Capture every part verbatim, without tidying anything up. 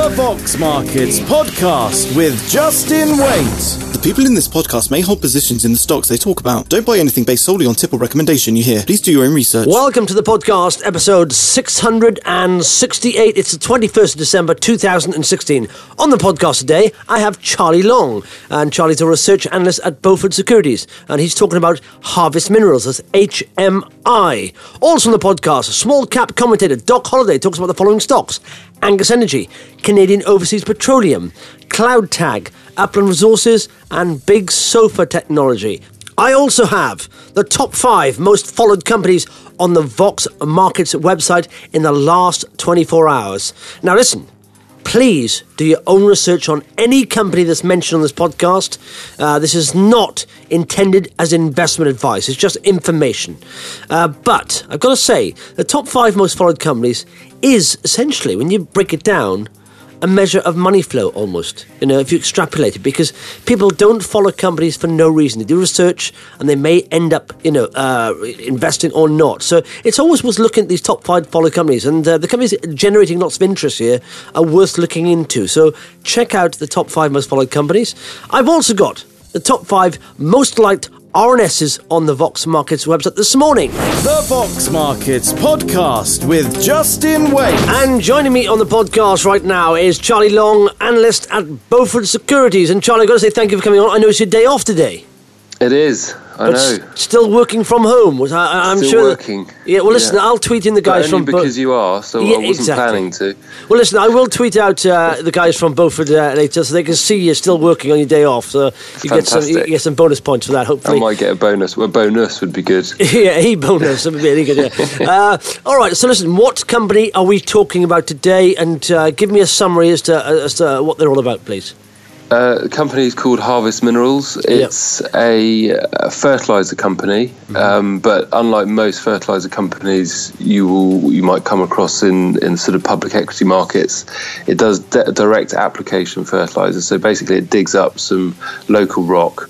The Vox Markets Podcast with Justin Waite. The people in this podcast may hold positions in the stocks they talk about. Don't buy anything based solely on tip or recommendation you hear. Please do your own research. Welcome to the podcast, episode six hundred sixty-eight. It's the twenty-first of December, two thousand sixteen. On the podcast today, I have Charlie Long. And Charlie's a research analyst at Beaufort Securities. And he's talking about Harvest Minerals, that's H M I. Also on the podcast, small cap commentator Doc Holliday talks about the following stocks: Angus Energy, Canadian Overseas Petroleum, CloudTag, Upland Resources, and Big Sofa Technology. I also have the top five most followed companies on the Vox Markets website in the last twenty-four hours. Now listen, please do your own research on any company that's mentioned on this podcast. Uh, this is not intended as investment advice. It's just information. Uh, but I've got to say, the top five most followed companies is essentially, when you break it down, a measure of money flow almost, you know, if you extrapolate it, because people don't follow companies for no reason. They do research and they may end up, you know, uh, investing or not. So it's always worth looking at these top five followed companies, and uh, the companies generating lots of interest here are worth looking into. So check out the top five most followed companies. I've also got the top five most liked R N Ss on the Vox Markets website this morning. The Vox Markets Podcast with Justin Waite. And joining me on the podcast right now is Charlie Long, analyst at Beaufort Securities. And Charlie, I've got to say thank you for coming on. I know it's your day off today. It is, I but know. S- still working from home. I, I'm still sure working. That, yeah, well, listen, yeah. I'll tweet in the guys but only from... because Bo- you are, so yeah, I wasn't exactly. planning to. Well, listen, I will tweet out uh, the guys from Beaufort uh, later so they can see you're still working on your day off. So you get, some, you get some bonus points for that, hopefully. I might get a bonus. Well, a bonus would be good. yeah, a bonus would be really good, yeah. uh, all right, so listen, what company are we talking about today? And uh, give me a summary as to, as to what they're all about, please. Uh, the company is called Harvest Minerals. It's yep. a, a fertilizer company, mm-hmm. um, but unlike most fertilizer companies you will you might come across in, in sort of public equity markets, it does de- direct application fertilizer. So basically, it digs up some local rock,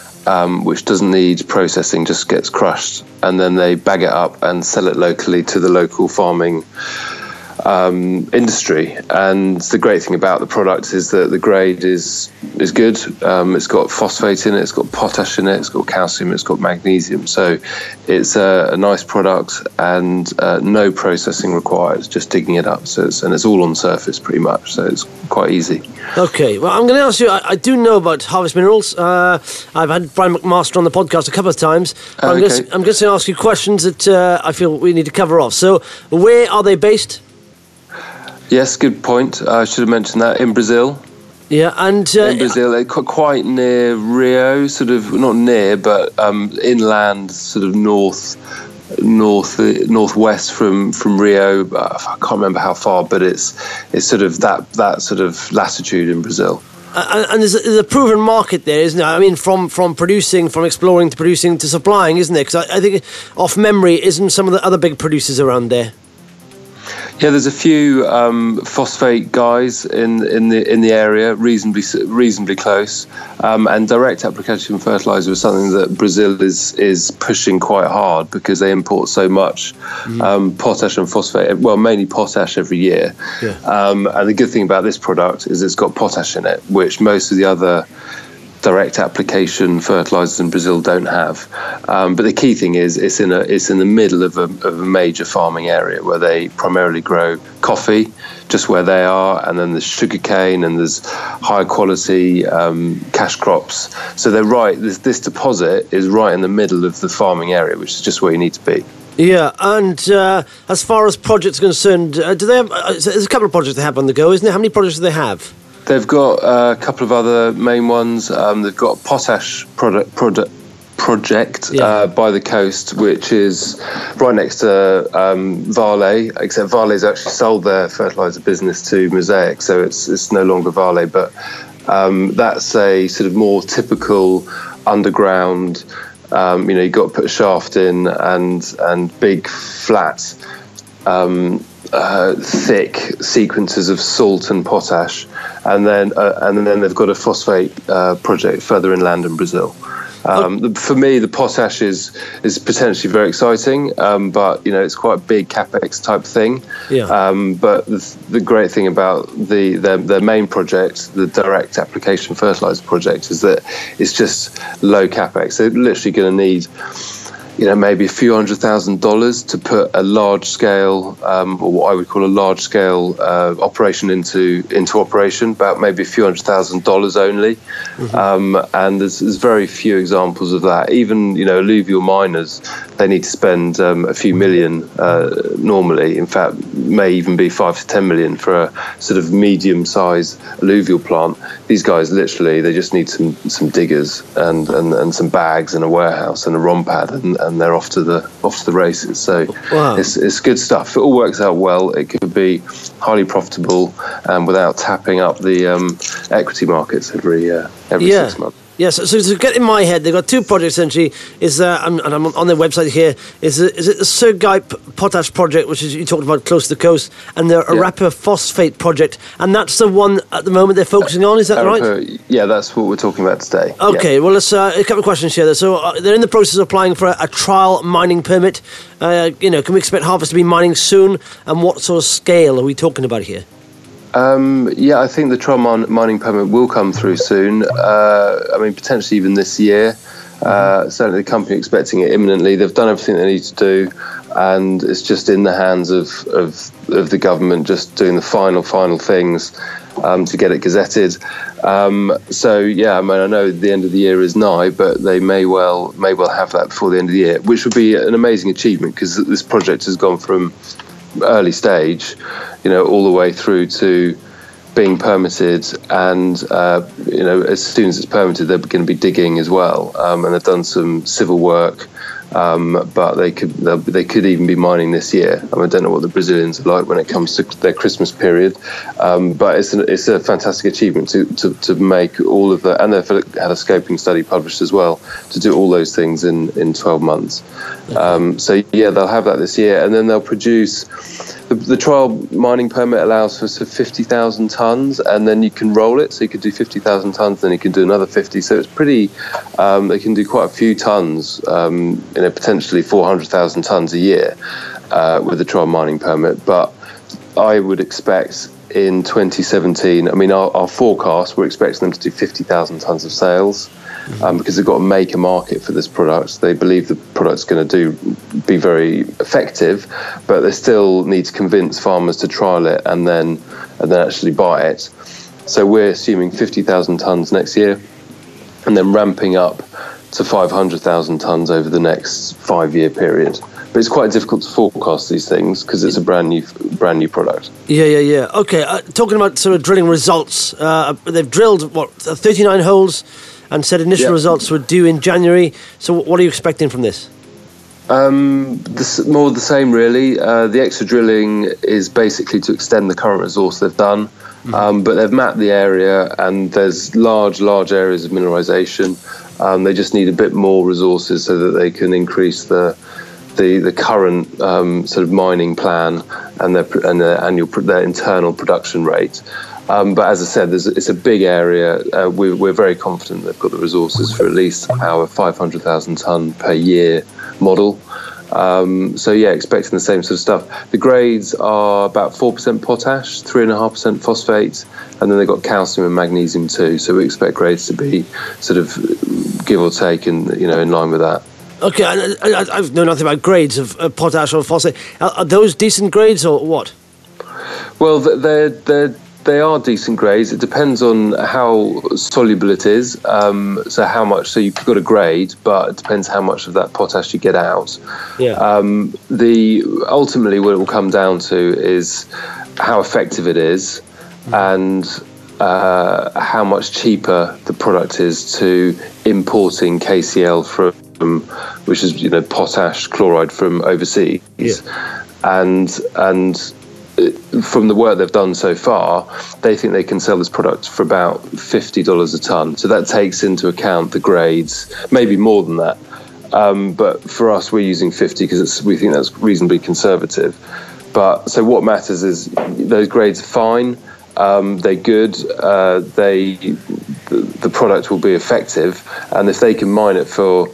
um, which doesn't need processing, just gets crushed, and then they bag it up and sell it locally to the local farming Um, industry. And the great thing about the product is that the grade is is good. Um, it's got phosphate in it, it's got potash in it, it's got calcium, it's got magnesium. So it's a, a nice product, and uh, no processing required. It's just digging it up. So it's, and it's all on surface pretty much. So it's quite easy. Okay, well, I'm going to ask you. I, I do know about Harvest Minerals. Uh, I've had Brian McMaster on the podcast a couple of times. But Uh, I'm, okay. going I'm just going to ask you questions that uh, I feel we need to cover off. So, where are they based? Yes, good point. I should have mentioned that. In Brazil. Yeah, and... Uh, in Brazil, they're quite near Rio, sort of, not near, but um, inland, sort of north, north, northwest from, from Rio. I can't remember how far, but it's it's sort of that, that sort of latitude in Brazil. Uh, and there's a, there's a proven market there, isn't there? I mean, from, from producing, from exploring to producing to supplying, isn't there? Because I, I think, off memory, isn't some of the other big producers around there? Yeah, there's a few um, phosphate guys in in the in the area, reasonably reasonably close, um, and direct application fertilizer is something that Brazil is is pushing quite hard because they import so much mm-hmm. um, potash and phosphate. Well, mainly potash every year. Yeah. Um, and the good thing about this product is it's got potash in it, which most of the other direct application fertilizers in Brazil don't have. Um, but the key thing is it's in a it's in the middle of a, of a major farming area where they primarily grow coffee, just where they are, and then there's sugarcane and there's high quality um, cash crops. So they're right. This, this deposit is right in the middle of the farming area, which is just where you need to be. Yeah, and uh, as far as projects are concerned, uh, do they have? Uh, there's a couple of projects they have on the go, isn't there? How many projects do they have? They've got uh, a couple of other main ones. Um, they've got a potash product, product project yeah. uh, by the coast, which is right next to um, Vale, except Vale's actually sold their fertilizer business to Mosaic, so it's it's no longer Vale. But um, that's a sort of more typical underground. Um, you know, you've got to put a shaft in and and big flat. Um, Uh, thick sequences of salt and potash, and then uh, and then they've got a phosphate uh, project further inland in Brazil. Um, the, for me, the potash is is potentially very exciting, um, but you know it's quite a big capex type thing. Yeah. Um, but the, the great thing about the their, their main project, the direct application fertilizer project, is that it's just low capex. They're literally going to need, you know, maybe a few hundred thousand dollars to put a large scale, um, or what I would call a large scale uh, operation into into operation. About maybe a few hundred thousand dollars only, mm-hmm. um, and there's, there's very few examples of that. Even you know, alluvial miners, they need to spend um, a few million uh, normally. In fact, may even be five to ten million for a sort of medium sized alluvial plant. These guys literally, they just need some some diggers and and, and some bags and a warehouse and a ROM pad and and they're off to the off to the races. So wow. it's it's good stuff. If it all works out well, it could be highly profitable and without tapping up the um, equity markets every uh, every yeah. six months. Yes, yeah, so, so to get in my head, they've got two projects essentially. Is uh, I'm, and I'm on their website here. Is it, is it the Sergipe potash project, which is you talked about close to the coast, and the yeah. Arapa phosphate project, and that's the one at the moment they're focusing on. Is that Arapa, right? Yeah, that's what we're talking about today. Okay, yeah. well, let's uh, a couple of questions here. So uh, they're in the process of applying for a, a trial mining permit. Uh, you know, can we expect Harvest to be mining soon? And what sort of scale are we talking about here? Um, yeah, I think the trial min- mining permit will come through soon. Uh, I mean, potentially even this year. Uh, certainly the company expecting it imminently. They've done everything they need to do, and it's just in the hands of, of, of the government just doing the final, final things um, to get it gazetted. Um, so, yeah, I mean, I know the end of the year is nigh, but they may well may well have that before the end of the year, which would be an amazing achievement because this project has gone from early stage, you know, all the way through to being permitted, and uh, you know, as soon as it's permitted, they're going to be digging as well, um, and they've done some civil work, um, but they could they could even be mining this year. I, mean, I don't know what the Brazilians are like when it comes to their Christmas period, um, but it's an, it's a fantastic achievement to, to, to make all of that, and they've had a scoping study published as well to do all those things in, in twelve months. Um, so yeah, they'll have that this year, and then they'll produce. The, the trial mining permit allows for sort of fifty thousand tonnes, and then you can roll it. So you could do fifty thousand tonnes, then you can do another fifty. So it's pretty, um, they can do quite a few tonnes, um, you know, potentially four hundred thousand tonnes a year uh, with the trial mining permit. But I would expect in twenty seventeen, I mean, our, our forecast, we're expecting them to do fifty thousand tonnes of sales. Um, because they've got to make a market for this product. They believe the product's going to do be very effective, but they still need to convince farmers to trial it and then and then actually buy it. So we're assuming fifty thousand tonnes next year, and then ramping up to five hundred thousand tonnes over the next five-year period. But it's quite difficult to forecast these things because it's a brand new, brand new product. Yeah, yeah, yeah. Okay, uh, talking about sort of drilling results, uh, they've drilled what thirty-nine holes. And said initial yep. results were due in January. So what are you expecting from this? Um, this, more of the same, really. Uh, the extra drilling is basically to extend the current resource they've done. Mm-hmm. Um, but they've mapped the area, and there's large, large areas of mineralisation. Um, they just need a bit more resources so that they can increase the the, the current um, sort of mining plan and their, and their annual their internal production rate. Um, but as I said, there's, it's a big area. Uh, we're, we're very confident they've got the resources for at least our five hundred thousand tonne per year model. Um, so yeah, expecting the same sort of stuff. The grades are about four percent potash, three point five percent phosphate, and then they've got calcium and magnesium too. So we expect grades to be sort of give or take in, you know, in line with that. Okay, I, I, I know nothing about grades of uh, potash or phosphate. Are, are those decent grades or what? Well, they're they're They are decent grades. It depends on how soluble it is. Um, so how much? So you've got a grade, but it depends how much of that potash you get out. Yeah. Um, the ultimately, what it will come down to is how effective it is, mm. and uh, how much cheaper the product is to importing K C L from, which is you know potash chloride from overseas, yeah. and and. From the work they've done so far, they think they can sell this product for about fifty dollars a tonne. So that takes into account the grades, maybe more than that. Um, but for us, we're using fifty because we think that's reasonably conservative. But so what matters is those grades are fine. Um, they're good. Uh, they the, the product will be effective, and if they can mine it for,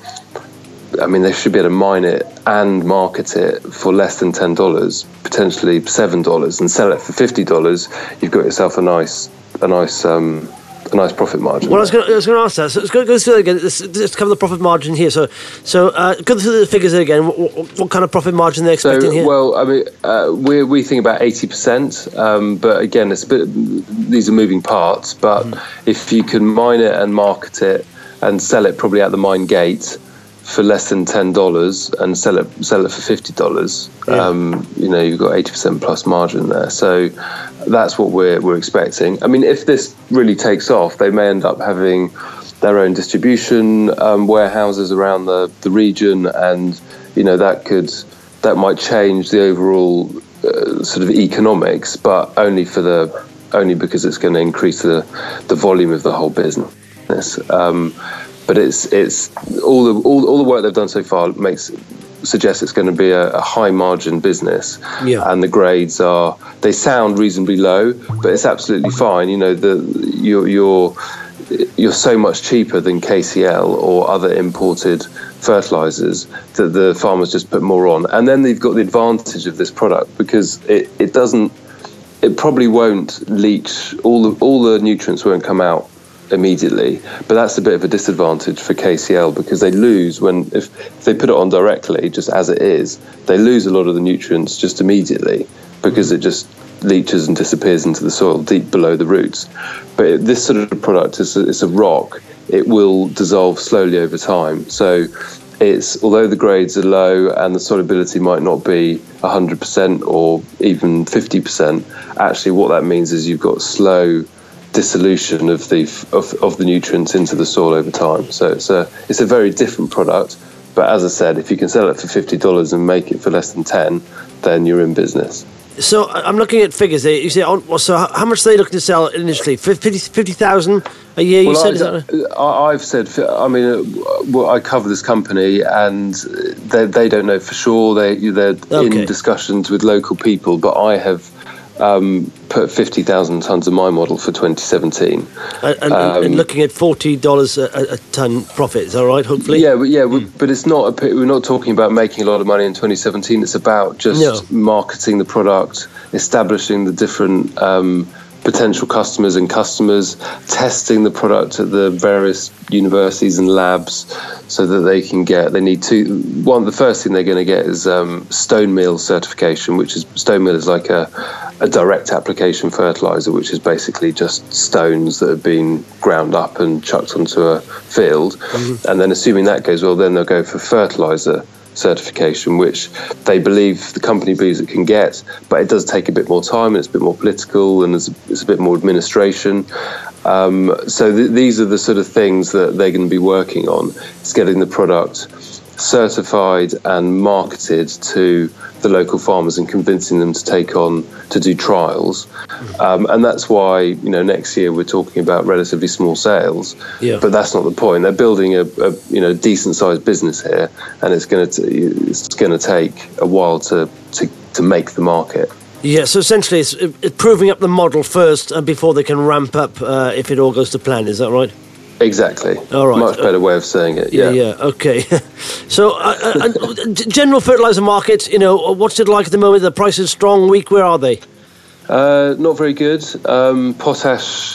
I mean, they should be able to mine it and market it for less than ten dollars, potentially seven dollars, and sell it for fifty dollars. You've got yourself a nice, a nice, um, a nice profit margin. Well, I was going to ask that. So let's go, go through it again. Let's, let's cover the profit margin here. So, so uh, go through the figures again. What, what, what kind of profit margin they're expecting so, here? Well, I mean, uh, we we think about eighty percent, um, but again, it's a bit. These are moving parts. But mm. if you can mine it and market it and sell it probably at the mine gate for less than ten dollars and sell it sell it for fifty dollars, yeah. um, you know, you've got eighty percent plus margin there. So that's what we're we're expecting. I mean, if this really takes off, they may end up having their own distribution um, warehouses around the, the region, and you know that could that might change the overall uh, sort of economics, but only for the only because it's going to increase the the volume of the whole business. Um, But it's it's all the all, all the work they've done so far makes suggests it's going to be a, a high margin business, yeah. and the grades are they sound reasonably low, but it's absolutely fine. You know, the you're you're you're so much cheaper than K C L or other imported fertilizers that the farmers just put more on, and then they've got the advantage of this product because it, it doesn't it probably won't leach all the all the nutrients won't come out immediately, but that's a bit of a disadvantage for K C L because they lose when if, if they put it on directly just as it is, they lose a lot of the nutrients just immediately because it just leaches and disappears into the soil deep below the roots. But this sort of product is a, it's a rock. It will dissolve slowly over time. So it's although the grades are low and the solubility might not be one hundred percent or even fifty percent, actually what that means is you've got slow dissolution of the of, of the nutrients into the soil over time. So it's a it's a very different product. But as I said, if you can sell it for fifty dollars and make it for less than ten, then you're in business. So I'm looking at figures there. You say, oh, so how much are they looking to sell initially? fifty thousand a year, you well, said? I, Is that right? I've said, I mean, well, I cover this company and they, they don't know for sure. They, they're okay. in discussions with local people, but I have um, put fifty thousand tonnes of my model for twenty seventeen. And, and, um, and looking at forty dollars a, a tonne profit, is that right, hopefully? Yeah, but, yeah mm. but it's not. A, we're not talking about making a lot of money in twenty seventeen. It's about just no. marketing the product, establishing the different um, potential customers and customers, testing the product at the various universities and labs so that they can get, they need to, one, the first thing they're going to get is um, stone meal certification, which is, stone meal is like a, a direct application fertilizer, which is basically just stones that have been ground up and chucked onto a field. Mm-hmm. And then assuming that goes well, then they'll go for fertilizer certification, which they believe, the company believes it can get, but it does take a bit more time and it's a bit more political and it's a, it's a bit more administration. Um, so th- these are the sort of things that they're going to be working on. It's getting the product certified and marketed to the local farmers and convincing them to take on to do trials, um, and that's why you know next year we're talking about relatively small sales. Yeah. But that's not the point. They're building a, a you know decent sized business here, and it's going to it's going to take a while to, to to make the market. Yeah, so essentially it's, it's proving up the model first uh, before they can ramp up uh, if it all goes to plan. Is that right? Exactly. All right. Much better way of saying it. Yeah. Yeah. Yeah. Okay. So, uh, uh, general fertilizer market. You know, what's it like at the moment? The price is strong, weak. Where are they? Uh, not very good. Um, potash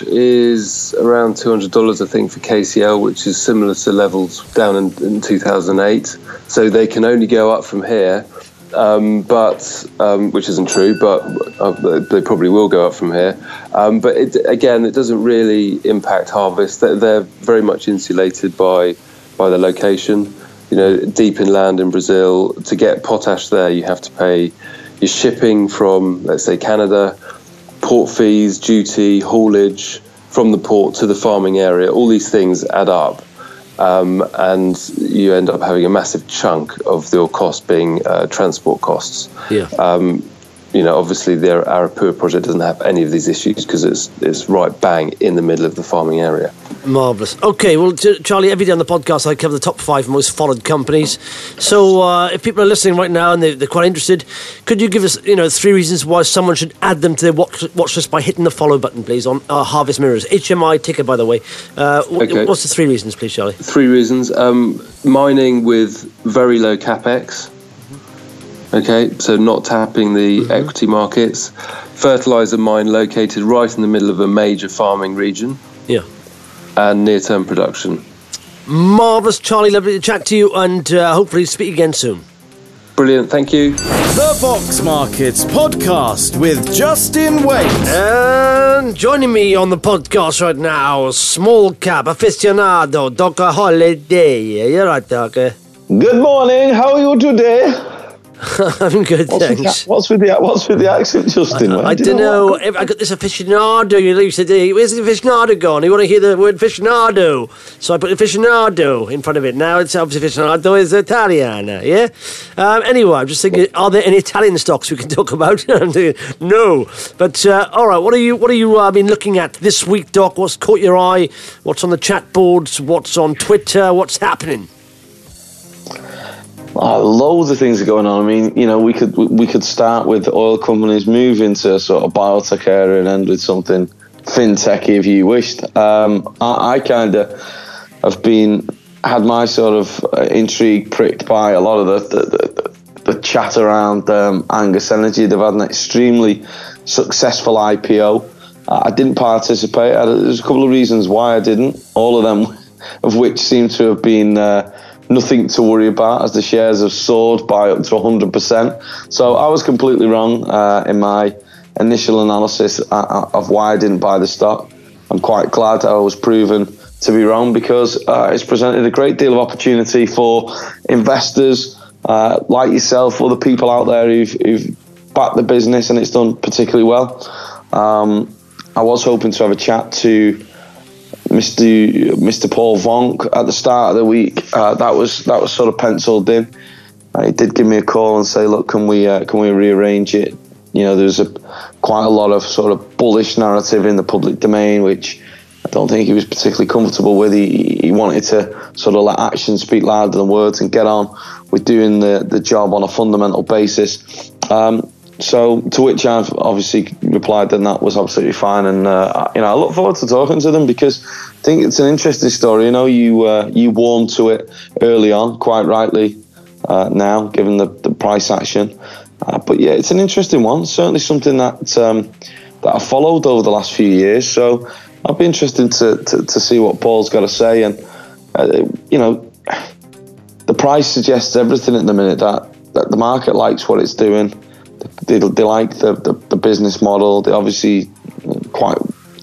is around two hundred dollars, I think, for K C L, which is similar to levels down in, in two thousand eight. So they can only go up from here. Um, but um, which isn't true, but uh, they probably will go up from here. Um, but it, again, it doesn't really impact harvest. They're, they're very much insulated by by their location. You know, deep inland in Brazil, to get potash there, you have to pay your shipping from, let's say, Canada, port fees, duty, haulage from the port to the farming area. All these things add up. Um, and you end up having a massive chunk of your cost being uh, transport costs. Yeah. Um, you know, obviously the Arapua project doesn't have any of these issues because it's it's right bang in the middle of the farming area. Marvellous. Okay, well, Charlie, every day on the podcast I cover the top five most followed companies. So uh, if people are listening right now and they, they're quite interested, could you give us, you know, three reasons why someone should add them to their watch, watch list by hitting the follow button, please, on uh, Harvest Mirrors. H M I ticker, by the way. Uh, okay. What's the three reasons, please, Charlie? Three reasons. Um, mining with very low capex. Okay, so not tapping the mm-hmm. equity markets. Fertilizer mine located right in the middle of a major farming region. Yeah. And near-term production. Marvellous, Charlie. Lovely to chat to you, and uh, hopefully speak again soon. Brilliant, thank you. The Box Markets Podcast with Justin Wade. And joining me on the podcast right now, small cap aficionado, Doctor Holiday. You're right, Doctor. Good morning. How are you today? I'm good, what's thanks. With the, what's with the what's with the accent, Justin? I, I don't know. know. I got this aficionado. You used to do. Where's the aficionado gone? You want to hear the word aficionado? So I put aficionado in front of it. Now it's obviously aficionado is Italiana. Yeah. Um, anyway, I'm just thinking: are there any Italian stocks we can talk about? No. But uh, all right. What are you? What are you uh, been looking at this week, Doc? What's caught your eye? What's on the chat boards? What's on Twitter? What's happening? Oh, loads of things are going on. I mean, you know, we could we could start with oil companies moving to sort of biotech area and end with something fintechy if you wished. Um, I, I kind of have been had my sort of uh, intrigue pricked by a lot of the the, the, the chat around um, Angus Energy. They've had an extremely successful I P O. Uh, I didn't participate. I, there's a couple of reasons why I didn't. All of them, of which seem to have been. Uh, Nothing to worry about, as the shares have soared by up to one hundred percent. So I was completely wrong uh, in my initial analysis of why I didn't buy the stock. I'm quite glad I was proven to be wrong, because uh, it's presented a great deal of opportunity for investors uh, like yourself, other people out there who've, who've backed the business and it's done particularly well. Um, I was hoping to have a chat to Mister Mister Paul Vonk at the start of the week. Uh, that was that was sort of penciled in. Uh, he did give me a call and say, "Look, can we uh, can we rearrange it?" You know, there's a quite a lot of sort of bullish narrative in the public domain, which I don't think he was particularly comfortable with. He, he wanted to sort of let actions speak louder than words and get on with doing the the job on a fundamental basis. Um, So, to which I've obviously replied that that was absolutely fine, and uh, you know, I look forward to talking to them, because I think it's an interesting story. You know, you uh, you warmed to it early on, quite rightly uh, now, given the, the price action. Uh, but yeah, it's an interesting one. Certainly something that um, that I followed over the last few years. So I'll be interested to to, to see what Paul's got to say. And uh, you know, the price suggests everything at the minute, that that the market likes what it's doing. They, they like the, the, the business model. They're obviously quite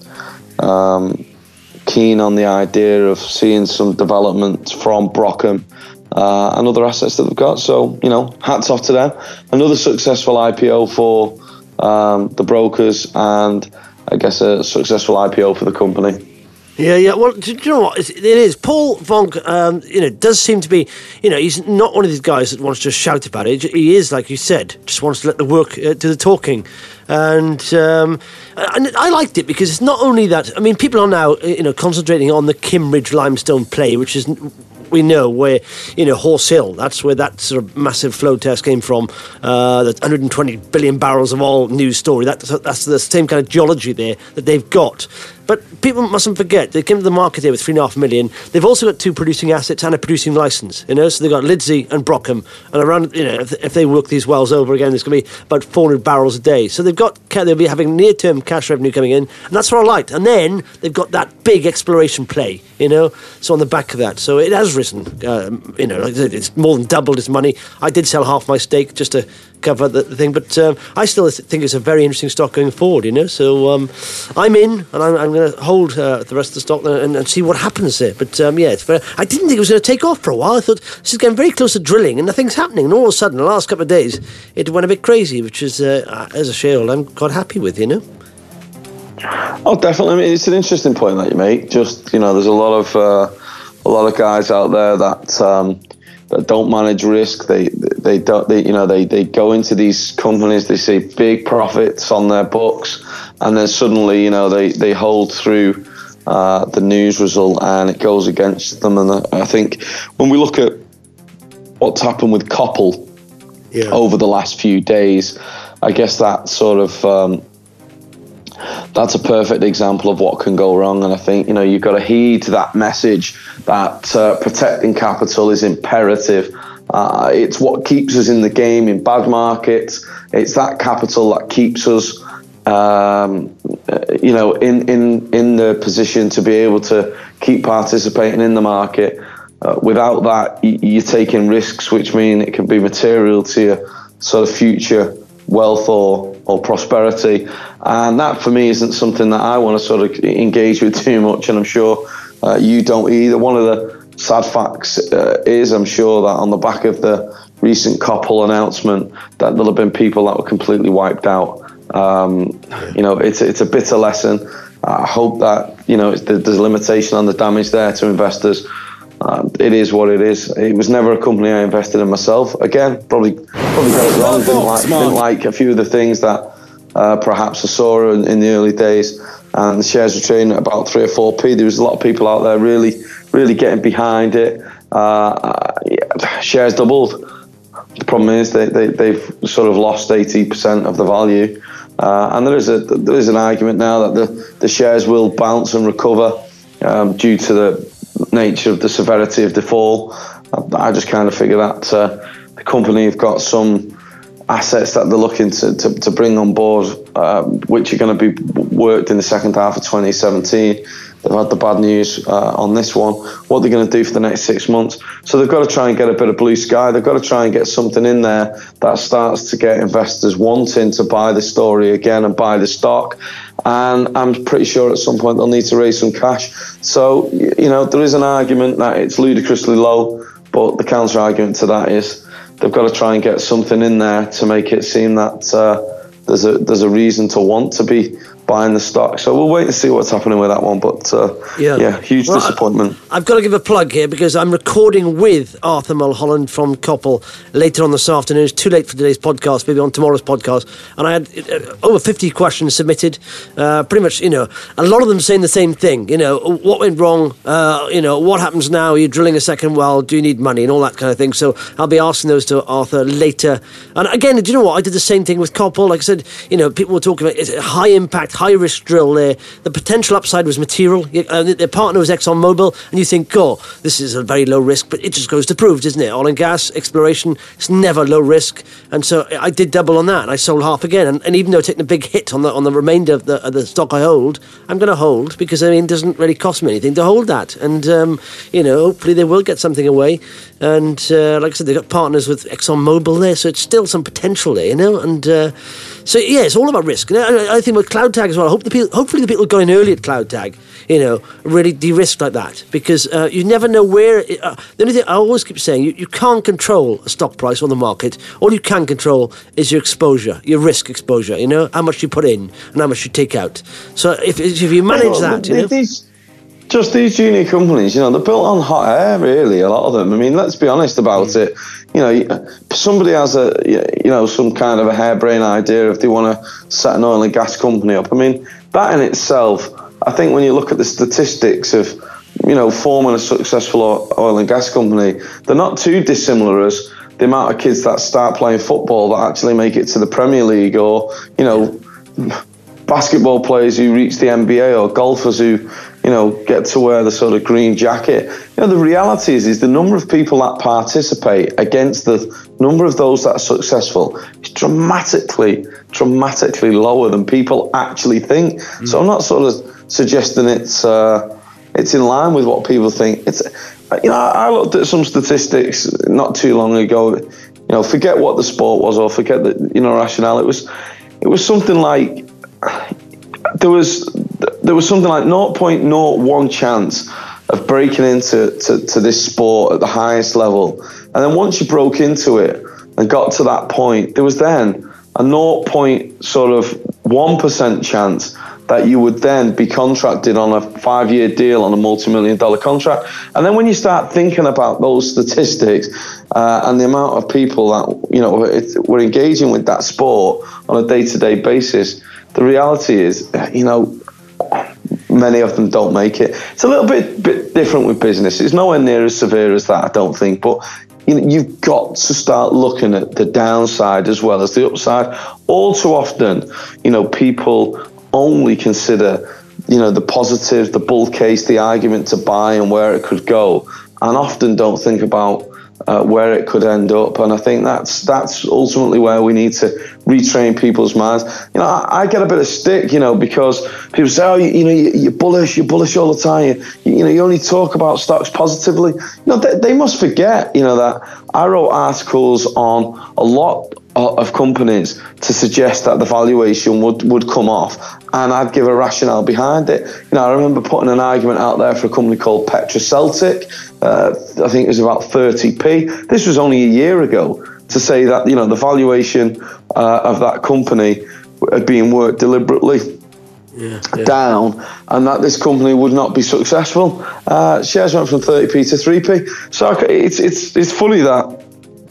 um, keen on the idea of seeing some development from Brockham uh, and other assets that they've got. So, you know, hats off to them. Another successful I P O for um, the brokers, and I guess a successful I P O for the company. Yeah, yeah. Well, do you know what? It is. Paul Vonk, um, you know, does seem to be, you know, he's not one of these guys that wants to shout about it. He is, like you said, just wants to let the work uh, do the talking. And, um, and I liked it because it's not only that, I mean, people are now, you know, concentrating on the Kimmeridge limestone play, which is, we know, where, you know, Horse Hill, that's where that sort of massive flow test came from. Uh, the one hundred twenty billion barrels of oil news story. That, that's the same kind of geology there that they've got. But people mustn't forget, they came to the market here with three and a half million. They've also got two producing assets and a producing license, you know, so they've got Lidsey and Brockham. And around, you know, if, if they work these wells over again, there's going to be about four hundred barrels a day. So they've got, they'll be having near-term cash revenue coming in, and that's what I liked. And then they've got that big exploration play, you know, so on the back of that. So it has risen, um, you know, like I said, it's more than doubled its money. I did sell half my stake just to cover the thing, but um, I still think it's a very interesting stock going forward, you know, so um, I'm in, and I'm, I'm going to hold uh, the rest of the stock and, and see what happens there. But um, yeah, it's very, I didn't think it was going to take off for a while. I thought this is getting very close to drilling and nothing's happening, and all of a sudden the last couple of days it went a bit crazy, which is uh, as a shareholder I'm quite happy with, you know. Oh, definitely. I mean, it's an interesting point that you make. Just, you know, there's a lot of uh, a lot of guys out there that um, that don't manage risk. They they don't. They, you know, they, they go into these companies. They see big profits on their books, and then suddenly, you know, they they hold through uh, the news result, and it goes against them. And I think when we look at what's happened with Koppel yeah. over the last few days, I guess that sort of um, that's a perfect example of what can go wrong. And I think, you know, you've got to heed that message that uh, protecting capital is imperative. Uh, it's what keeps us in the game in bad markets. It's that capital that keeps us, um, you know, in, in, in the position to be able to keep participating in the market. Uh, without that, y- you're taking risks, which mean it can be material to your sort of future wealth or, or prosperity. And that, for me, isn't something that I want to sort of engage with too much, and I'm sure uh, you don't either. One of the sad facts uh, is, I'm sure, that on the back of the recent Koppel announcement, that there'll have been people that were completely wiped out. Um, you know, it's, it's a bitter lesson. I hope that, you know, it's, there's a limitation on the damage there to investors. Uh, it is what it is. It was never a company I invested in myself. Again, probably probably got it wrong. Didn't like, didn't like a few of the things that uh, perhaps I saw in, in the early days. And the shares were trading at about three or four p. There was a lot of people out there really, really getting behind it. Uh, yeah, shares doubled. The problem is they, they they've sort of lost eighty percent of the value. Uh, and there is a there is an argument now that the, the shares will bounce and recover um, due to the nature of the severity of the fall. I just kind of figure that uh, the company have got some assets that they're looking to, to, to bring on board, uh, which are going to be worked in the second half of twenty seventeen. They've had the bad news uh, on this one. What they're going to do for the next six months. So they've got to try and get a bit of blue sky. They've got to try and get something in there that starts to get investors wanting to buy the story again and buy the stock. And I'm pretty sure at some point they'll need to raise some cash. So, you know, there is an argument that it's ludicrously low, but the counter argument to that is they've got to try and get something in there to make it seem that uh, there's a there's a reason to want to be buying the stock. So we'll wait and see what's happening with that one. But uh, yeah. yeah, huge well, disappointment. I, I've got to give a plug here because I'm recording with Arthur Mulholland from Koppel later on this afternoon. It's too late for today's podcast, maybe on tomorrow's podcast. And I had uh, over fifty questions submitted. Uh, pretty much, you know, a lot of them saying the same thing. You know, what went wrong? Uh, you know, what happens now? Are you drilling a second well? Do you need money? And all that kind of thing. So I'll be asking those to Arthur later. And again, do you know what? I did the same thing with Koppel. Like I said, you know, people were talking about it's a high impact, high risk drill there. The potential upside was material. Uh, their partner was ExxonMobil, and you think, oh, this is a very low risk, but it just goes to prove, doesn't it? Oil and gas exploration, it's never low risk. And so I did double on that, and I sold half again. And, and even though taking a big hit on the on the remainder of the, of the stock I hold, I'm going to hold because, I mean, it doesn't really cost me anything to hold that. And, um, you know, hopefully they will get something away. And uh, like I said, they've got partners with ExxonMobil there, so it's still some potential there, you know. And uh, so, yeah, it's all about risk. And I, I think with CloudTag as well, I hope the people, hopefully the people going early at CloudTag, you know, really de-risk like that, because uh, you never know where... It, uh, the only thing I always keep saying, you, you can't control a stock price or the market. All you can control is your exposure, your risk exposure, you know, how much you put in and how much you take out. So if, if you manage well, that, you know... These, just these junior companies, you know, they're built on hot air, really, a lot of them. I mean, let's be honest about mm. it. You know, somebody has a, you know, some kind of a harebrained idea if they want to set an oil and gas company up. I mean, that in itself, I think when you look at the statistics of, you know, forming a successful oil and gas company, they're not too dissimilar as the amount of kids that start playing football that actually make it to the Premier League, or, you know, basketball players who reach the N B A, or golfers who, you know, get to wear the sort of green jacket. You know, the reality is, is the number of people that participate against the number of those that are successful is dramatically, dramatically lower than people actually think. Mm. So I'm not sort of suggesting it's uh, it's in line with what people think. It's, you know, I looked at some statistics not too long ago. You know, forget what the sport was, or forget the, you know, rationale. It was, it was something like there was. There was something like zero point zero one chance of breaking into to, to this sport at the highest level. And then once you broke into it and got to that point, there was then a zero point one percent chance that you would then be contracted on a five-year deal on a multi-million dollar contract. And then when you start thinking about those statistics uh, and the amount of people that, you know, it, were engaging with that sport on a day-to-day basis, the reality is, you know, many of them don't make it. It's a little bit bit different with business. It's nowhere near as severe as that, I don't think. But you know, you've got to start looking at the downside as well as the upside. All too often, you know, people only consider, you know, the positive, the bull case, the argument to buy and where it could go, and often don't think about uh, where it could end up. And I think that's that's ultimately where we need to retrain people's minds. You know, I, I get a bit of stick, you know, because people say, oh, you, you know, you, you're bullish, you're bullish all the time. You, you know, you only talk about stocks positively. You know, they, they must forget, you know, that I wrote articles on a lot of companies to suggest that the valuation would, would come off, and I'd give a rationale behind it. You know, I remember putting an argument out there for a company called Petra Celtic. Uh, I think it was about thirty p. This was only a year ago, to say that, you know, the valuation uh, of that company had been worked deliberately yeah, yeah. down, and that this company would not be successful. Uh, shares went from thirty p to three p. So it's it's it's funny that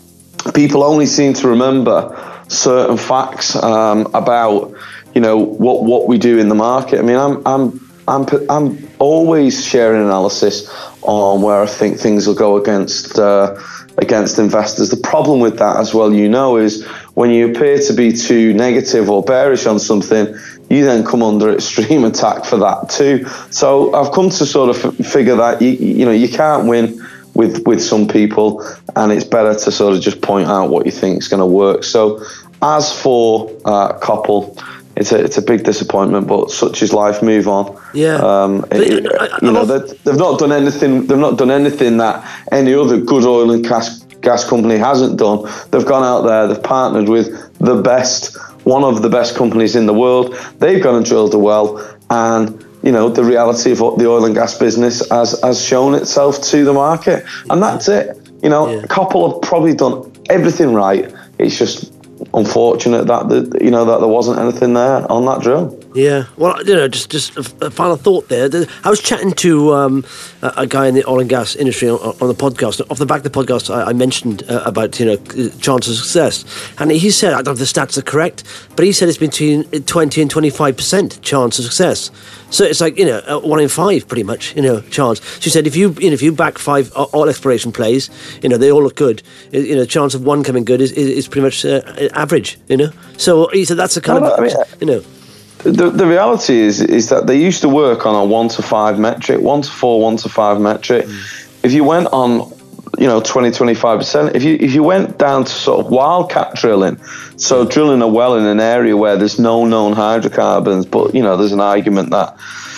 people only seem to remember certain facts um, about, you know, what what we do in the market. I mean, I'm I'm I'm I'm always sharing analysis on where I think things will go against uh, against investors. The problem with that, as well, you know, is when you appear to be too negative or bearish on something, you then come under extreme attack for that too. So I've come to sort of f- figure that you you know you can't win with with some people, and it's better to sort of just point out what you think is going to work. So as for uh, Coppel, it's a it's a big disappointment, but such is life. Move on. Yeah. Um, it, I, I, you know, they've not done anything. They've not done anything that any other good oil and gas gas company hasn't done. They've gone out there. They've partnered with the best, one of the best companies in the world. They've gone and drilled a well, and you know, the reality of what the oil and gas business has, has shown itself to the market. And that's it. You know, yeah. Coppel have probably done everything right. It's just unfortunate that, the, you know, that there wasn't anything there on that drill. Yeah, well, you know, just just a final thought there. I was chatting to um, a guy in the oil and gas industry on, on the podcast. Off the back of the podcast, I, I mentioned uh, about, you know, chance of success. And he said, I don't know if the stats are correct, but he said it's between twenty and twenty-five percent chance of success. So it's like, you know, one in five, pretty much, you know, chance. She said, if you, you know, if you back five oil exploration plays, you know, they all look good. You know, the chance of one coming good is, is, is pretty much uh, average, you know. So he said that's a kind well, of, I mean, you know. The the reality is is that they used to work on a one to five metric, one to four, one to five metric. Mm. If you went on, you know, twenty, twenty-five percent, if you if you went down to sort of wildcat drilling, so mm. drilling a well in an area where there's no known hydrocarbons, but you know, there's an argument that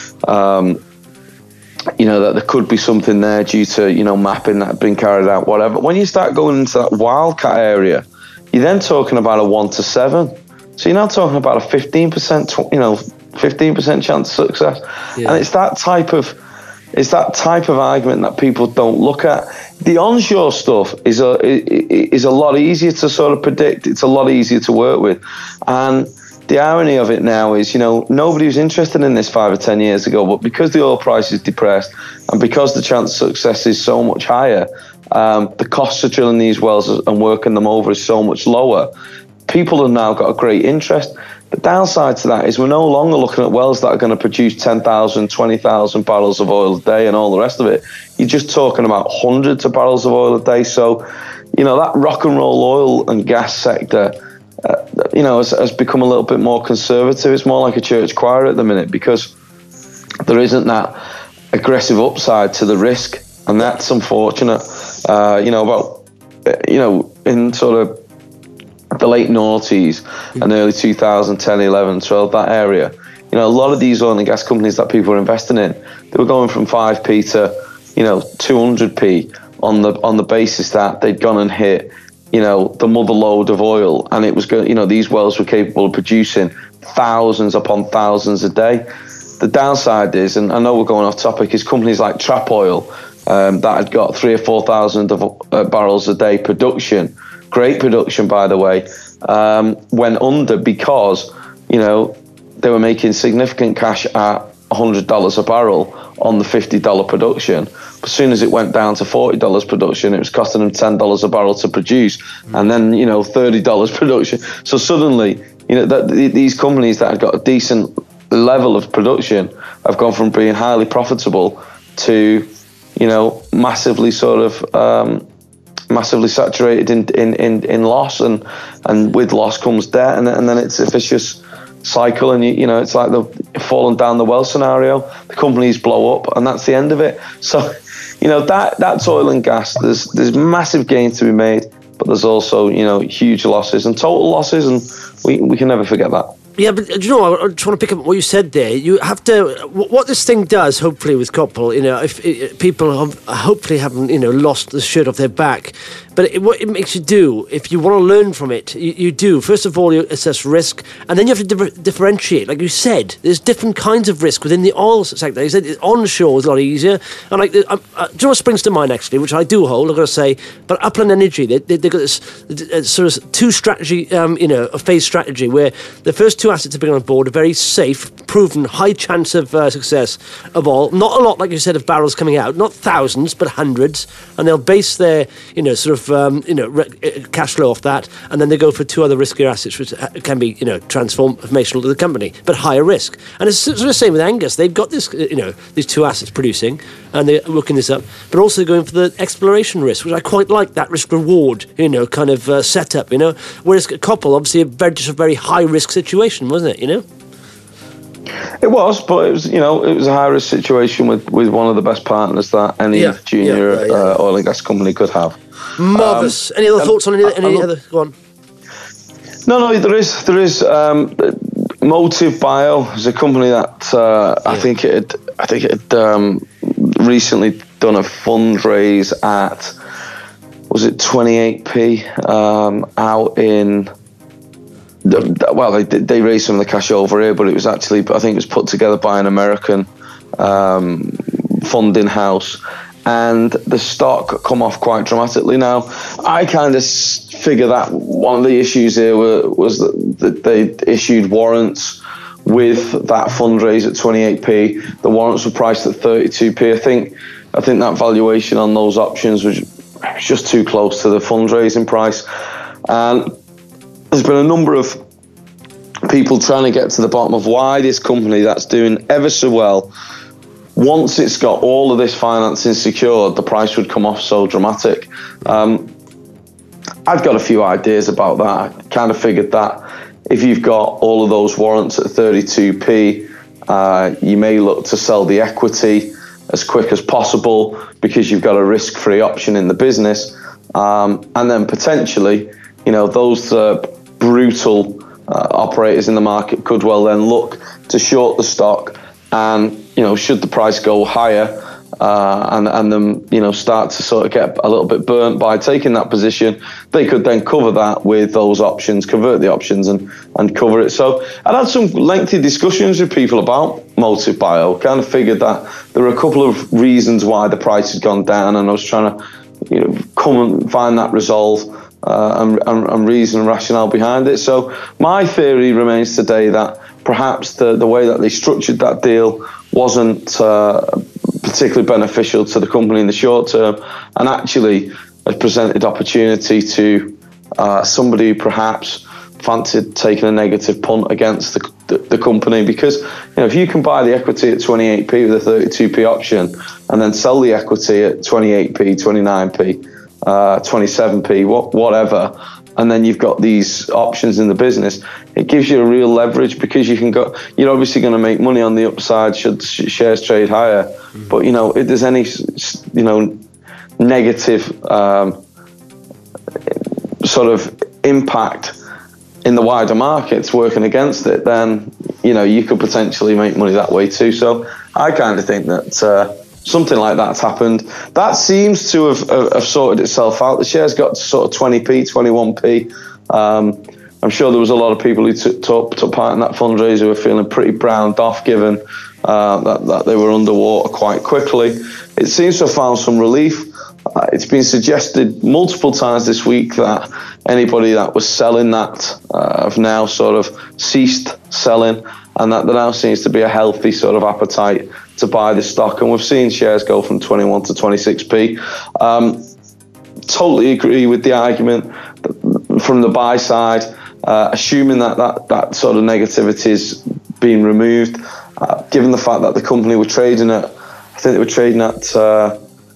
um, you know, that there could be something there due to, you know, mapping that had been carried out, whatever. When you start going into that wildcat area, you're then talking about a one to seven. So you're now talking about a fifteen percent, you know, fifteen percent chance of success, yeah. And it's that type of, it's that type of argument that people don't look at. The onshore stuff is a is a lot easier to sort of predict. It's a lot easier to work with, and the irony of it now is, you know, nobody was interested in this five or ten years ago, but because the oil price is depressed and because the chance of success is so much higher, um, the cost of drilling these wells and working them over is so much lower. People have now got a great interest. The downside to that is we're no longer looking at wells that are going to produce ten thousand, twenty thousand barrels of oil a day and all the rest of it. You're just talking about hundreds of barrels of oil a day. So, you know, that rock and roll oil and gas sector, uh, you know, has, has become a little bit more conservative. It's more like a church choir at the minute because there isn't that aggressive upside to the risk. And that's unfortunate. Uh, you know, about, you know, in sort of the late noughties and early two thousand ten, eleven, twelve, that area, you know, a lot of these oil and gas companies that people were investing in, they were going from five p to, you know, two hundred p on the on the basis that they'd gone and hit, you know, the mother lode of oil, and it was going, you know, these wells were capable of producing thousands upon thousands a day. The downside is, and I know we're going off topic, is companies like Trap Oil um, that had got three or four thousand of uh, barrels a day production. Great production, by the way, um, went under because, you know, they were making significant cash at one hundred dollars a barrel on the fifty dollars production. But as soon as it went down to forty dollars production, it was costing them ten dollars a barrel to produce. Mm. And then, you know, thirty dollars production. So suddenly, you know, that, these companies that had got a decent level of production have gone from being highly profitable to, you know, massively sort of um, massively saturated in, in, in, in loss, and and with loss comes debt, and, and then it's a vicious cycle, and you, you know, it's like the falling down the well scenario. The companies blow up, and that's the end of it. So, you know, that that's oil and gas. There's there's massive gains to be made, but there's also, you know, huge losses and total losses, and we we can never forget that. Yeah, but do you know, I just want to pick up what you said there. You have to, what this thing does, hopefully, with Coppell, you know, if, if people have, hopefully haven't, you know, lost the shirt off their back, but it, what it makes you do, if you want to learn from it, you, you do. First of all, you assess risk, and then you have to di- differentiate. Like you said, there's different kinds of risk within the oil sector. You said onshore is a lot easier, and like, uh, uh, do you know what springs to mind, actually, which I do hold, I've got to say, but Upland Energy, they, they, they've got this uh, sort of two strategy, um, you know, a phase strategy, where the first two assets have been on board are very safe, proven, high chance of uh, success of oil. Not a lot, like you said, of barrels coming out, not thousands, but hundreds, and they'll base their, you know, sort of, um, you know, re- cash flow off that, and then they go for two other riskier assets, which can be, you know, transformational to the company, but higher risk. And it's sort of the same with Angus. They've got this, you know, these two assets producing, and they're working this up, but also going for the exploration risk, which I quite like, that risk-reward, you know, kind of uh, setup, you know, whereas Coppell, obviously, a very, just a very high-risk situation, wasn't it, you know? It was, but it was, you know, it was a high-risk situation with, with one of the best partners that any yeah, junior yeah, yeah, yeah. Uh, oil and gas company could have. Marvellous. Um, any other thoughts on any, any other? Go on. No, no, there is. There is. Um, Motive Bio is a company that uh, yeah. I think it. I think it had um, recently done a fundraise at, was it twenty-eight p um, out in. Well, they they raised some of the cash over here, but it was actually, I think it was put together by an American um, funding house, and the stock come off quite dramatically. Now, I kind of figure that one of the issues here were, was that, that they issued warrants with that fundraise at twenty-eight p. The warrants were priced at thirty-two p. I think I think that valuation on those options was just too close to the fundraising price, and there's been a number of people trying to get to the bottom of why this company that's doing ever so well, once it's got all of this financing secured, the price would come off so dramatic. Um, I've got a few ideas about that. I kind of figured that if you've got all of those warrants at thirty-two p, uh, you may look to sell the equity as quick as possible because you've got a risk-free option in the business. Um, and then potentially, you know, those uh, brutal uh, operators in the market could well then look to short the stock, and, you know, should the price go higher uh, and and them, you know, start to sort of get a little bit burnt by taking that position, they could then cover that with those options, convert the options and and cover it. So I'd had some lengthy discussions with people about Motive Bio. Kind of figured that there were a couple of reasons why the price had gone down, and I was trying to, you know, come and find that resolve. Uh, and, and, and reason and rationale behind it. So my theory remains today that perhaps the, the way that they structured that deal wasn't uh, particularly beneficial to the company in the short term, and actually has presented opportunity to uh, somebody who perhaps fancied taking a negative punt against the, the, the company, because, you know, if you can buy the equity at twenty-eight p with a thirty-two p option and then sell the equity at twenty-eight p, twenty-nine p, Uh, twenty-seven p, what, whatever, and then you've got these options in the business, it gives you a real leverage, because you can go, you're obviously going to make money on the upside should sh- shares trade higher. Mm-hmm. But, you know, if there's any, you know, negative um, sort of impact in the wider markets working against it, then, you know, you could potentially make money that way too. So I kind of think that uh, something like that's happened. That seems to have, have, have sorted itself out. The shares got to sort of twenty p, twenty-one p. Um, I'm sure there was a lot of people who took, took, took part in that fundraiser who were feeling pretty browned off, given uh, that, that they were underwater quite quickly. It seems to have found some relief. Uh, it's been suggested multiple times this week that anybody that was selling that uh, have now sort of ceased selling, and that there now seems to be a healthy sort of appetite to buy the stock. And we've seen shares go from twenty-one to twenty-six p. Um, totally agree with the argument from the buy side, uh, assuming that, that that sort of negativity is been removed. Uh, given the fact that the company were trading at, I think they were trading at uh,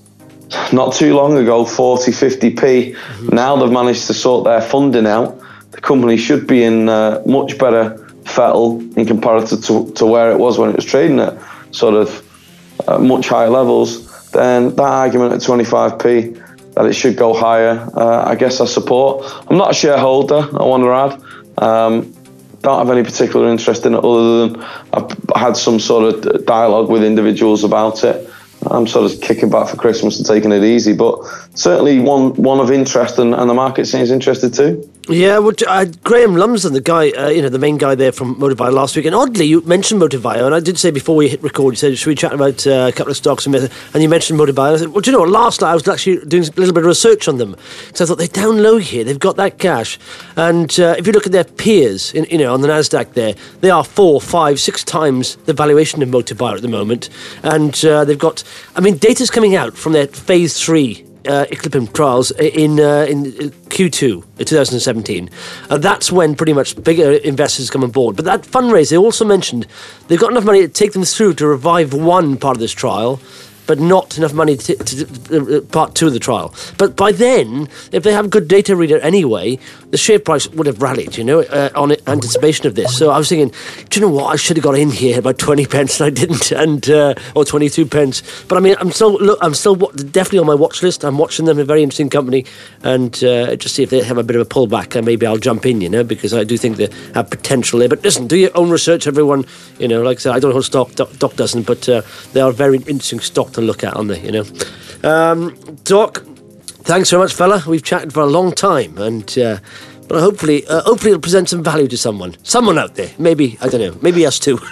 not too long ago forty, fifty p. Mm-hmm. Now they've managed to sort their funding out. The company should be in uh, much better fettle in comparison to, to where it was when it was trading at sort of uh, much higher levels. Then that argument at twenty-five p that it should go higher, uh, I guess I support. I'm not a shareholder, I want to add. Um, don't have any particular interest in it other than I've had some sort of dialogue with individuals about it. I'm sort of kicking back for Christmas and taking it easy, but certainly one one of interest, and, and the market seems interested too. Yeah, well, uh, Graham Lumsden, the guy, uh, you know, the main guy there from Motivio last week, and oddly, you mentioned Motivio, and I did say before we hit record, you said, should we chat about uh, a couple of stocks, and you mentioned Motivio, and I said, well, do you know what, last night I was actually doing a little bit of research on them, so I thought, they're down low here, they've got that cash, and uh, if you look at their peers, in, you know, on the NASDAQ there, they are four, five, six times the valuation of Motivio at the moment, and uh, they've got, I mean, data's coming out from their phase three Uh, Eclipse trials in uh, in Q two twenty seventeen. Uh, that's when pretty much bigger investors come on board. But that fundraise, they also mentioned they've got enough money to take them through to revive one part of this trial, but not enough money to, to, to uh, part two of the trial. But by then, if they have a good data reader anyway, the share price would have rallied, you know, uh, on anticipation of this. So I was thinking, do you know what? I should have got in here about twenty pence, and I didn't, and uh, or twenty-two pence. But I mean, I'm still look, I'm still definitely on my watch list. I'm watching them, a very interesting company, and uh, just see if they have a bit of a pullback, and maybe I'll jump in, you know, because I do think they have potential there. But listen, do your own research, everyone. You know, like I said, I don't know what stock Doc, Doc doesn't, but uh, they are very interesting stock to look at, aren't they? You know, um, Doc, thanks very much, fella. We've chatted for a long time, and uh, but hopefully, uh, hopefully, it'll present some value to someone, someone out there. Maybe I don't know. Maybe us too.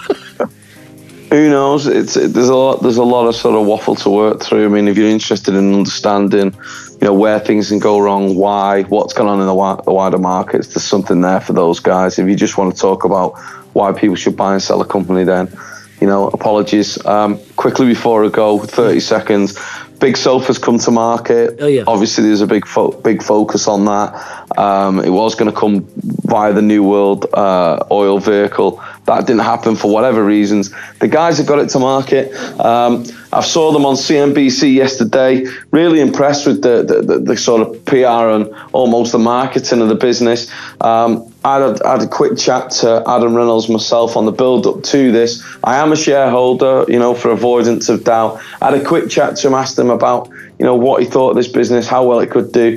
Who knows? It's it, there's a lot. There's a lot of sort of waffle to work through. I mean, if you're interested in understanding, you know, where things can go wrong, why, what's going on in the, wi- the wider markets, there's something there for those guys. If you just want to talk about why people should buy and sell a company, then, you know, apologies. Um, quickly before I go, thirty seconds. Big Sofa's come to market. Oh, yeah. Obviously, there's a big fo- big focus on that. Um, it was going to come via the New World uh, oil vehicle. That didn't happen for whatever reasons. The guys have got it to market. Um, I saw them on C N B C yesterday. Really impressed with the, the, the, the sort of P R and almost the marketing of the business. Um, I had, I had a quick chat to Adam Reynolds myself on the build-up to this. I am a shareholder, you know, for avoidance of doubt. I had a quick chat to him, asked him about, you know, what he thought of this business, how well it could do.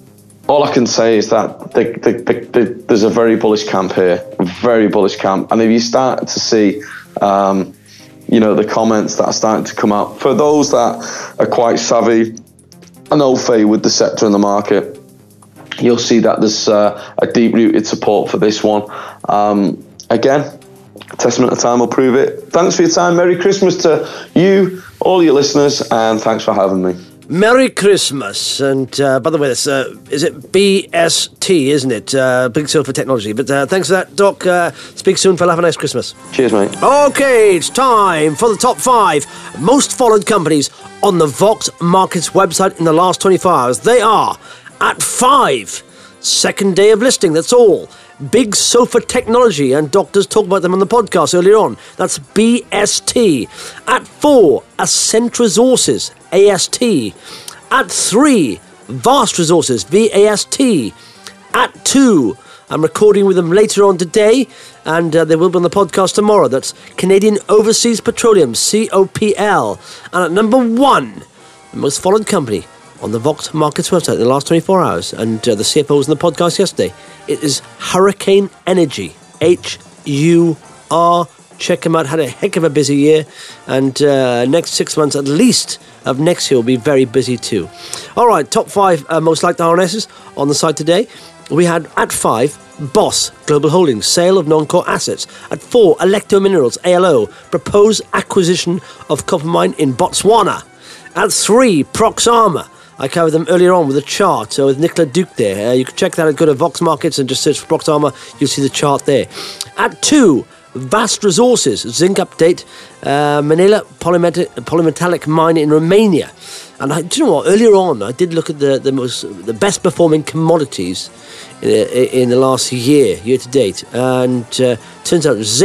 All I can say is that the, the, the, the, there's a very bullish camp here, a very bullish camp. And if you start to see, um, you know, the comments that are starting to come out, for those that are quite savvy and au fait with the sector and the market, you'll see that there's uh, a deep-rooted support for this one. Um, again, testament of time will prove it. Thanks for your time. Merry Christmas to you, all your listeners, and thanks for having me. Merry Christmas. And uh, by the way, that's, uh, is it B S T, isn't it? Uh, Big Sofa Technology. But uh, thanks for that, Doc. Uh, speak soon, fella. Have a nice Christmas. Cheers, mate. Okay, it's time for the top five most followed companies on the Vox Markets website in the last twenty-four hours. They are at five. Second day of listing, that's all. Big Sofa Technology, and doctors talk about them on the podcast earlier on. That's B S T. At four, Ascent Resources, A S T. At three, Vast Resources, V A S T. At two, I'm recording with them later on today, and uh, they will be on the podcast tomorrow. That's Canadian Overseas Petroleum, C O P L. And at number one, the most followed company on the Vox Markets website in the last twenty-four hours, and uh, the C F O was on the podcast yesterday. It is Hurricane Energy, H U R. Check them out. Had a heck of a busy year, and uh, next six months at least of next year will be very busy too. All right, top five uh, most liked R N Ss on the site today. We had at five, Boss Global Holdings, sale of non-core assets. At four, Electro Minerals, A L O, proposed acquisition of copper mine in Botswana. At three, Proxama. I covered them earlier on with a chart uh, with Nicola Duke there. Uh, you can check that out. Go to Vox Markets and just search for Proxama. You'll see the chart there. At two, Vast Resources, zinc update, uh, Manila polymet- polymetallic mine in Romania. And I, do you know what? Earlier on, I did look at the the most the best performing commodities in, in the last year, year to date, and uh, turns out zinc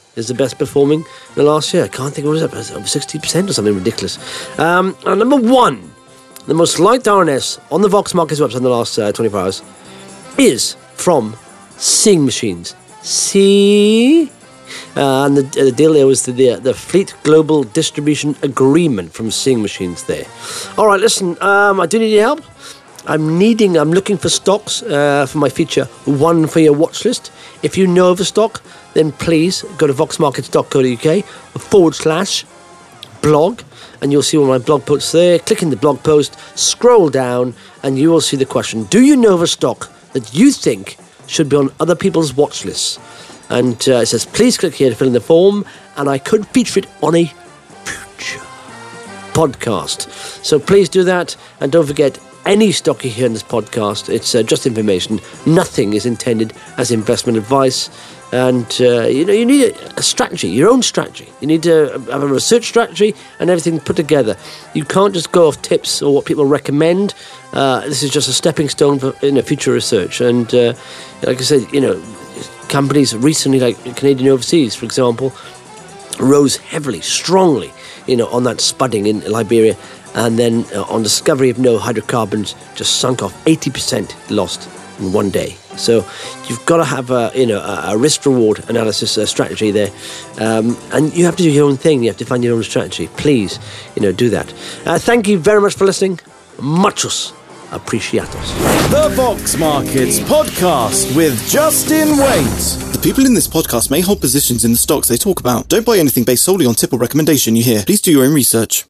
is the best performing in the last year. I can't think what was it, over sixty percent or something ridiculous. Um, and number one, the most liked R N S on the Vox Markets website in the last uh, twenty-four hours is from Seeing Machines. See? Uh, and the, uh, the deal there was the, the the Fleet Global Distribution Agreement from Seeing Machines there. All right, listen, um, I do need your help. I'm needing, I'm looking for stocks uh, for my feature, one for your watch list. If you know of a stock, then please go to voxmarkets dot co dot uk forward slash blog, and you'll see all my blog posts there. Click in the blog post, scroll down, and you will see the question, do you know of a stock that you think should be on other people's watch lists? And uh, it says, please click here to fill in the form, and I could feature it on a future podcast. So please do that, and don't forget, any stock you hear in this podcast, it's uh, just information. Nothing is intended as investment advice. And, uh, you know, you need a, a strategy, your own strategy. You need to have a research strategy and everything put together. You can't just go off tips or what people recommend. Uh, this is just a stepping stone for in a future research. And, uh, like I said, you know, companies recently, like Canadian Overseas, for example, rose heavily, strongly, you know, on that spudding in Liberia. And then uh, on discovery of no hydrocarbons, just sunk off eighty percent lost in one day. So you've got to have a, you know, a, a risk-reward analysis uh, strategy there. Um, and you have to do your own thing. You have to find your own strategy. Please, you know, do that. Uh, thank you very much for listening. Muchos apreciados. The Vox Markets Podcast with Justin Waite. The people in this podcast may hold positions in the stocks they talk about. Don't buy anything based solely on tip or recommendation you hear. Please do your own research.